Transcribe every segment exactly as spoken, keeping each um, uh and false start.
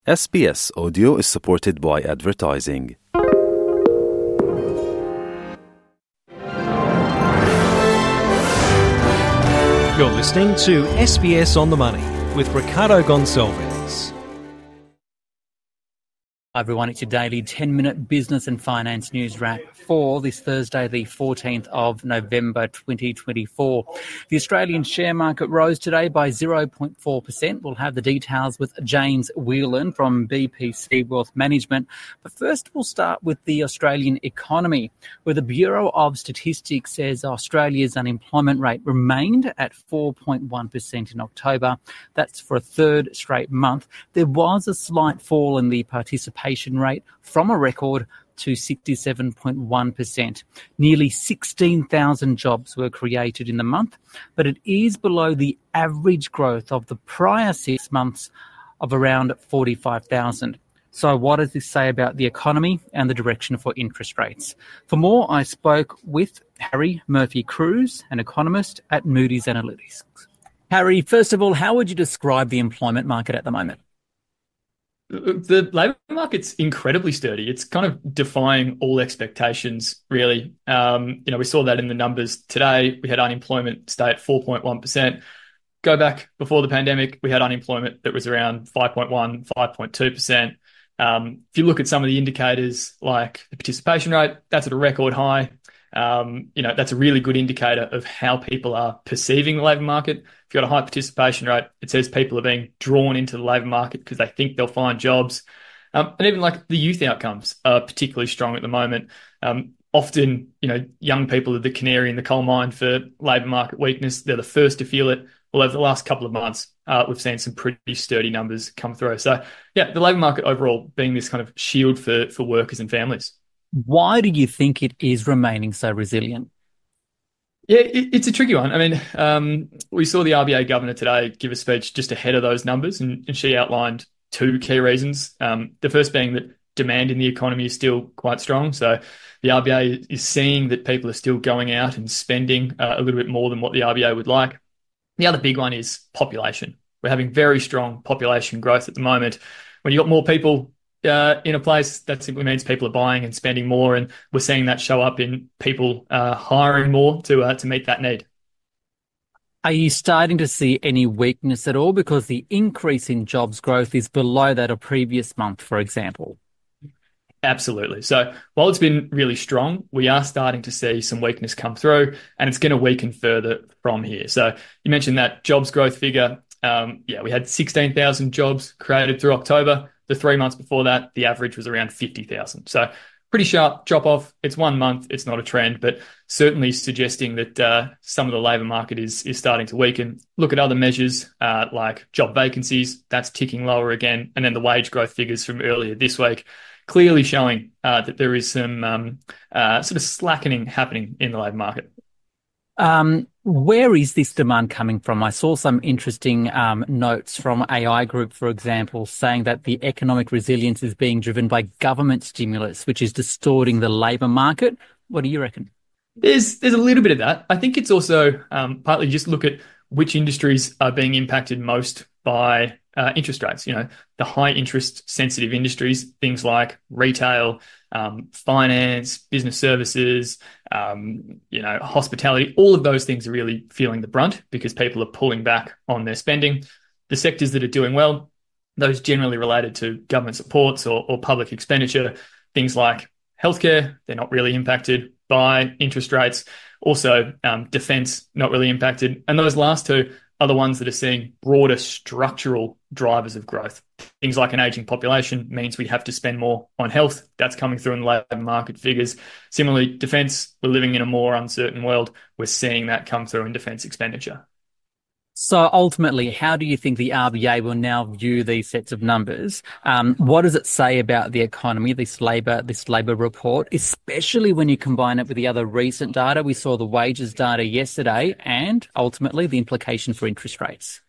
S B S Audio is supported by advertising. You're listening to S B S On The Money with Ricardo Gonçalves. Hi everyone, it's your daily ten-minute business and finance news wrap for this Thursday, the fourteenth of November twenty twenty-four. The Australian share market rose today by zero point four percent. We'll have the details with James Whelan from B P C Wealth Management. But first, we'll start with the Australian economy, where the Bureau of Statistics says Australia's unemployment rate remained at four point one percent in October. That's for a third straight month. There was a slight fall in the participation rate from a record to sixty-seven point one percent. Nearly sixteen thousand jobs were created in the month, but it is below the average growth of the prior six months of around forty-five thousand. So what does this say about the economy and the direction for interest rates? For more, I spoke with Harry Murphy-Cruz, an economist at Moody's Analytics. Harry, first of all, how would you describe the employment market at the moment? The labour market's incredibly sturdy. It's kind of defying all expectations, really. Um, you know, we saw that in the numbers today. We had unemployment stay at four point one percent. Go back before the pandemic, we had unemployment that was around five point one, five point two percent. Um, if you look at some of the indicators like the participation rate, that's at a record high. Um, you know, that's a really good indicator of how people are perceiving the labour market. If you've got a high participation rate, it says people are being drawn into the labour market because they think they'll find jobs. Um, and even like the youth outcomes are particularly strong at the moment. Um, often, you know, young people are the canary in the coal mine for labour market weakness. They're the first to feel it. Well, over the last couple of months, uh, we've seen some pretty sturdy numbers come through. So, yeah, the labour market overall being this kind of shield for, for workers and families. Why do you think it is remaining so resilient? Yeah, it, it's a tricky one. I mean, um, we saw the R B A governor today give a speech just ahead of those numbers, and, and she outlined two key reasons. Um, the first being that demand in the economy is still quite strong. So the R B A is seeing that people are still going out and spending uh, a little bit more than what the R B A would like. The other big one is population. We're having very strong population growth at the moment. When you've got more people Uh, in a place, that simply means people are buying and spending more, and we're seeing that show up in people uh, hiring more to uh, to meet that need. Are you starting to see any weakness at all because the increase in jobs growth is below that of previous month, for example? Absolutely. So while it's been really strong, we are starting to see some weakness come through, and it's going to weaken further from here. So you mentioned that jobs growth figure. Um, yeah, we had sixteen thousand jobs created through October. The three months before that, the average was around fifty thousand. So pretty sharp drop off. It's one month. It's not a trend, but certainly suggesting that uh, some of the labour market is is starting to weaken. Look at other measures uh, like job vacancies. That's ticking lower again. And then the wage growth figures from earlier this week clearly showing uh, that there is some um, uh, sort of slackening happening in the labour market. Um, where is this demand coming from? I saw some interesting um, notes from A I Group, for example, saying that the economic resilience is being driven by government stimulus, which is distorting the labour market. What do you reckon? There's there's a little bit of that. I think it's also um, partly just look at which industries are being impacted most by uh, interest rates. You know, the high interest sensitive industries, things like retail, um, finance, business services, um, you know, hospitality, all of those things are really feeling the brunt because people are pulling back on their spending. The sectors that are doing well, those generally related to government supports or, or public expenditure, things like healthcare, they're not really impacted by interest rates. Also, um, defence, not really impacted. And those last two are the ones that are seeing broader structural drivers of growth. Things like an ageing population means we have to spend more on health. That's coming through in the labour market figures. Similarly, defence, we're living in a more uncertain world. We're seeing that come through in defence expenditure. So ultimately, how do you think the R B A will now view these sets of numbers? Um, what does it say about the economy, this labour, this labour report, especially when you combine it with the other recent data? We saw the wages data yesterday and ultimately the implication for interest rates.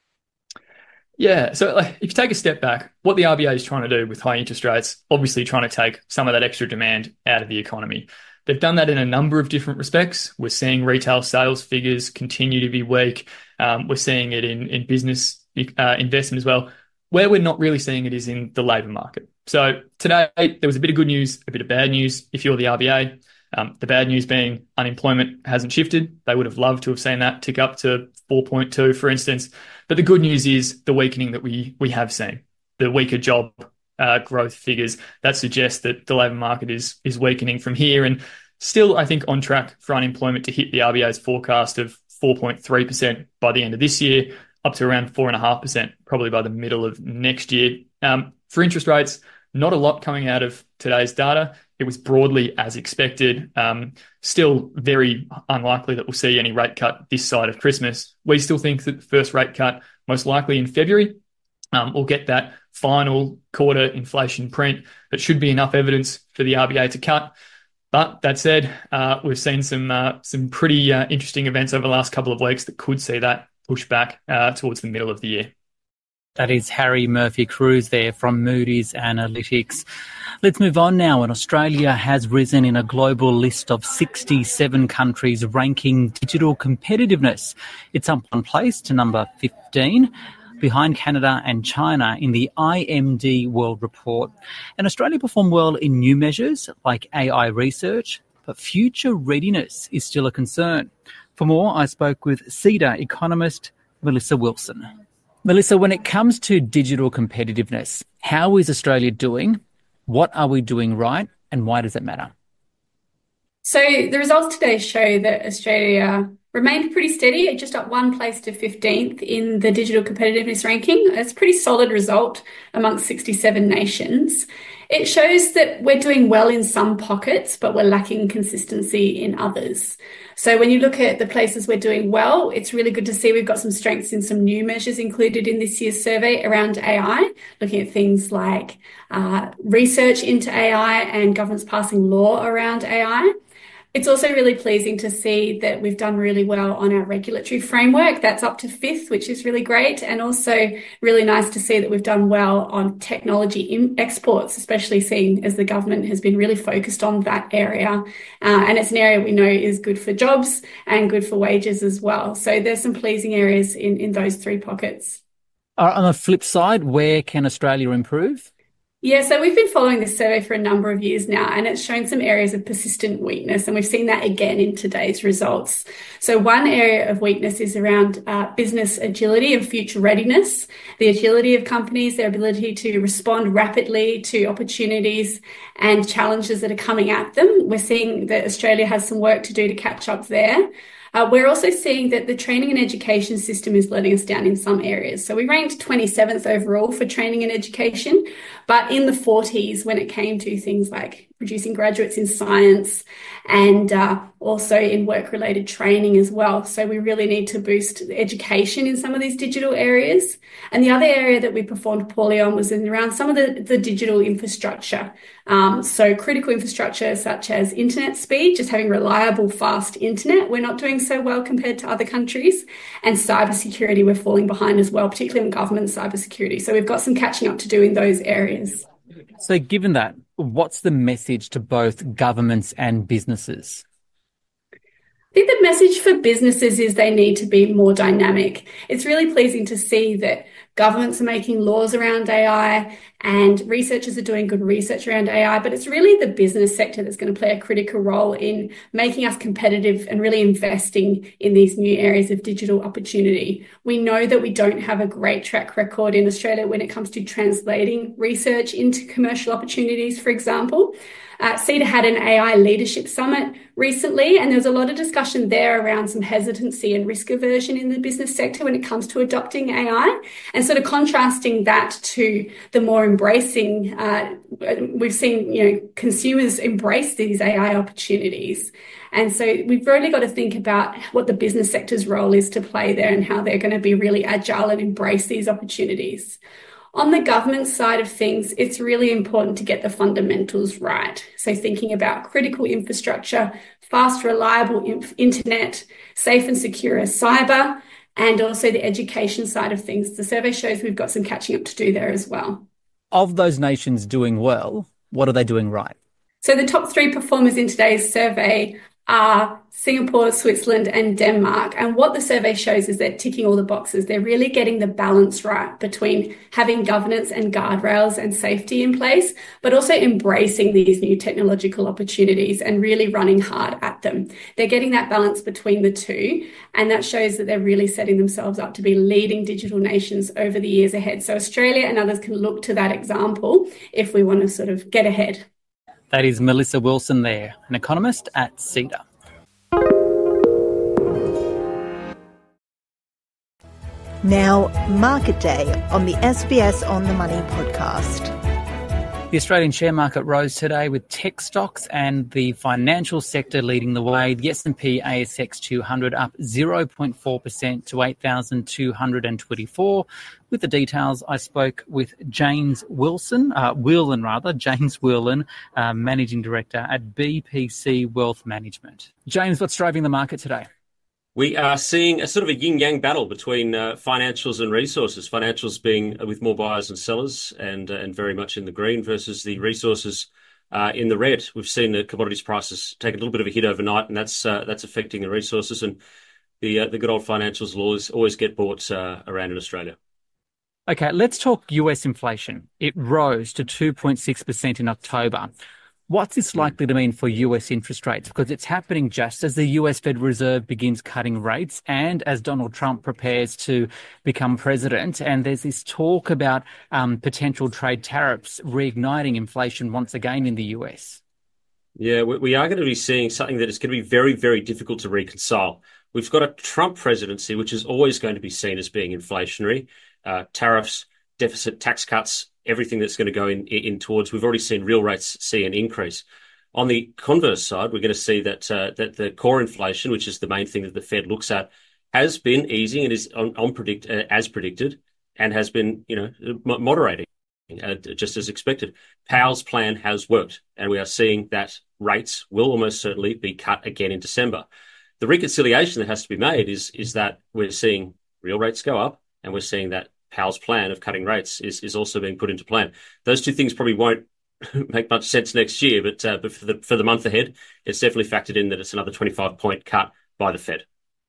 Yeah, so like, if you take a step back, what the R B A is trying to do with high interest rates, obviously trying to take some of that extra demand out of the economy. They've done that in a number of different respects. We're seeing retail sales figures continue to be weak. Um, we're seeing it in, in business uh, investment as well. Where we're not really seeing it is in the labour market. So today, there was a bit of good news, a bit of bad news if you're the R B A. Um, the bad news being unemployment hasn't shifted. They would have loved to have seen that tick up to four point two, for instance. But the good news is the weakening that we we have seen, the weaker job uh, growth figures that suggest that the labour market is is weakening from here, and still, I think, on track for unemployment to hit the R B A's forecast of four point three percent by the end of this year, up to around four point five percent probably by the middle of next year. Um, for interest rates, not a lot coming out of today's data. It was broadly as expected. Um, still very unlikely that we'll see any rate cut this side of Christmas. We still think that the first rate cut, most likely in February, um, we'll get that final quarter inflation print that should be enough evidence for the R B A to cut. But that said, uh, we've seen some uh, some pretty uh, interesting events over the last couple of weeks that could see that push back uh, towards the middle of the year. That is Harry Murphy-Cruz there from Moody's Analytics. Let's move on now. And Australia has risen in a global list of sixty-seven countries ranking digital competitiveness. It's up one place to number fifteen, behind Canada and China in the I M D World Report. And Australia performed well in new measures like A I research, but future readiness is still a concern. For more, I spoke with CEDA economist Melissa Wilson. Melissa, when it comes to digital competitiveness, how is Australia doing? What are we doing right? And why does it matter? So the results today show that Australia remained pretty steady, just up one place to fifteenth in the digital competitiveness ranking. It's a pretty solid result amongst sixty-seven nations. It shows that we're doing well in some pockets, but we're lacking consistency in others. So when you look at the places we're doing well, it's really good to see we've got some strengths in some new measures included in this year's survey around A I, looking at things like uh, research into A I and governments passing law around A I. It's also really pleasing to see that we've done really well on our regulatory framework. That's up to fifth, which is really great. And also really nice to see that we've done well on technology exports, especially seeing as the government has been really focused on that area. Uh, and it's an area we know is good for jobs and good for wages as well. So there's some pleasing areas in, in those three pockets. Uh, on the flip side, where can Australia improve? Yeah, so we've been following this survey for a number of years now, and it's shown some areas of persistent weakness, and we've seen that again in today's results. So one area of weakness is around uh, business agility and future readiness, the agility of companies, their ability to respond rapidly to opportunities and challenges that are coming at them. We're seeing that Australia has some work to do to catch up there. Uh, we're also seeing that the training and education system is letting us down in some areas. So we ranked twenty-seventh overall for training and education, but in the forties when it came to things like producing graduates in science and uh, also in work-related training as well. So we really need to boost education in some of these digital areas. And the other area that we performed poorly on was in around some of the, the digital infrastructure. Um, so critical infrastructure such as internet speed, just having reliable, fast internet, we're not doing so well compared to other countries. And cybersecurity, we're falling behind as well, particularly in government cybersecurity. So we've got some catching up to do in those areas. So given that, what's the message to both governments and businesses? I think the message for businesses is they need to be more dynamic. It's really pleasing to see that governments are making laws around A I and researchers are doing good research around A I, but it's really the business sector that's going to play a critical role in making us competitive and really investing in these new areas of digital opportunity. We know that we don't have a great track record in Australia when it comes to translating research into commercial opportunities, for example. Uh, CEDA had an A I leadership summit recently, and there was a lot of discussion there around some hesitancy and risk aversion in the business sector when it comes to adopting A I, and sort of contrasting that to the more embracing, uh, we've seen, you know, consumers embrace these A I opportunities. And so we've really got to think about what the business sector's role is to play there and how they're going to be really agile and embrace these opportunities. On the government side of things, it's really important to get the fundamentals right. So thinking about critical infrastructure, fast, reliable inf- internet, safe and secure cyber, and also the education side of things. The survey shows we've got some catching up to do there as well. Of those nations doing well, what are they doing right? So the top three performers in today's survey are Singapore, Switzerland, and Denmark. And what the survey shows is they're ticking all the boxes. They're really getting the balance right between having governance and guardrails and safety in place, but also embracing these new technological opportunities and really running hard at them. They're getting that balance between the two, and that shows that they're really setting themselves up to be leading digital nations over the years ahead. So Australia and others can look to that example if we want to sort of get ahead. That is Melissa Wilson there, an economist at Cedar. Now, Market Day on the S B S On The Money podcast. The Australian share market rose today with tech stocks and the financial sector leading the way. The S and P A S X two hundred up zero point four percent to eight thousand two hundred twenty-four. With the details, I spoke with James Wilson, uh, Whelan rather, James Whelan, uh, Managing Director at B P C Wealth Management. James, what's driving the market today? We are seeing a sort of a yin-yang battle between uh, financials and resources. Financials being with more buyers and sellers and uh, and very much in the green versus the resources uh, in the red. We've seen the commodities prices take a little bit of a hit overnight, and that's uh, that's affecting the resources. And the uh, the good old financials will always, always get bought uh, around in Australia. Okay, let's talk U S inflation. It rose to two point six percent in October. What's this likely to mean for U S interest rates? Because it's happening just as the U S Federal Reserve begins cutting rates and as Donald Trump prepares to become president. And there's this talk about um, potential trade tariffs reigniting inflation once again in the U S. Yeah, we are going to be seeing something that is going to be very, very difficult to reconcile. We've got a Trump presidency, which is always going to be seen as being inflationary. Uh, tariffs, deficit, tax cuts, everything that's going to go in, in towards. We've already seen real rates see an increase. On the converse side, we're going to see that uh, that the core inflation, which is the main thing that the Fed looks at, has been easing and is on, on predict uh, as predicted, and has been you know moderating uh, just as expected. Powell's plan has worked, and we are seeing that rates will almost certainly be cut again in December. The reconciliation that has to be made is is that we're seeing real rates go up, and we're seeing that Powell's plan of cutting rates is, is also being put into plan. Those two things probably won't make much sense next year, but uh, but for the for the month ahead, it's definitely factored in that it's another twenty-five point cut by the Fed.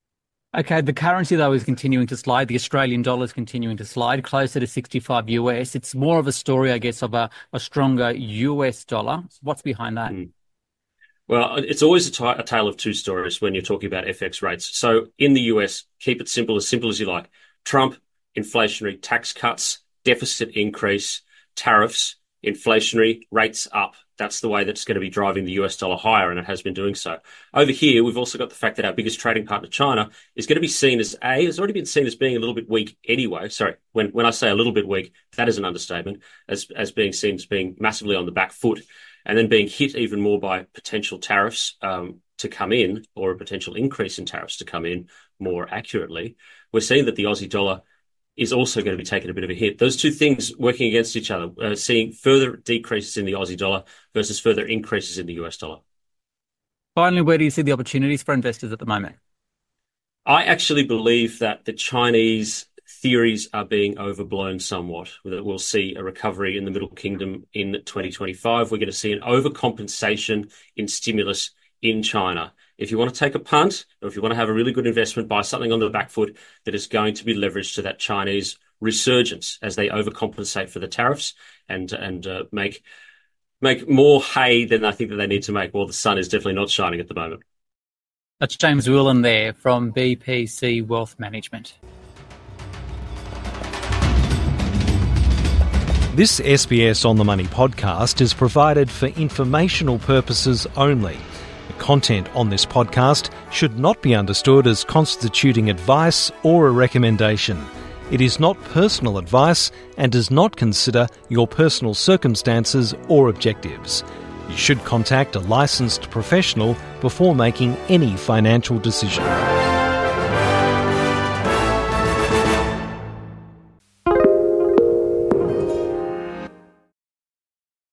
Okay, the currency, though, is continuing to slide. The Australian dollar is continuing to slide closer to sixty-five U S. It's more of a story, I guess, of a, a stronger U S dollar. What's behind that? Mm. Well, it's always a, t- a tale of two stories when you're talking about F X rates. So in the U S, keep it simple, as simple as you like. Trump, inflationary tax cuts, deficit increase, tariffs, inflationary rates up. That's the way that's going to be driving the U S dollar higher, and it has been doing so. Over here, we've also got the fact that our biggest trading partner, China, is going to be seen as A, has already been seen as being a little bit weak anyway. Sorry, when, when I say a little bit weak, that is an understatement, as, as being seen as being massively on the back foot, and then being hit even more by potential tariffs um, to come in, or a potential increase in tariffs to come in more accurately. We're seeing that the Aussie dollar is also going to be taking a bit of a hit. Those two things working against each other, uh, seeing further decreases in the Aussie dollar versus further increases in the U S dollar. Finally, where do you see the opportunities for investors at the moment? I actually believe that the Chinese theories are being overblown somewhat, that we'll see a recovery in the Middle Kingdom in twenty twenty-five. We're going to see an overcompensation in stimulus in China. If you want to take a punt, or if you want to have a really good investment, buy something on the back foot that is going to be leveraged to that Chinese resurgence as they overcompensate for the tariffs and and uh, make make more hay than I think that they need to make. Well, the sun is definitely not shining at the moment. That's James Whelan there from B P C Wealth Management. This S B S On The Money podcast is provided for informational purposes only. The content on this podcast should not be understood as constituting advice or a recommendation. It is not personal advice and does not consider your personal circumstances or objectives. You should contact a licensed professional before making any financial decision.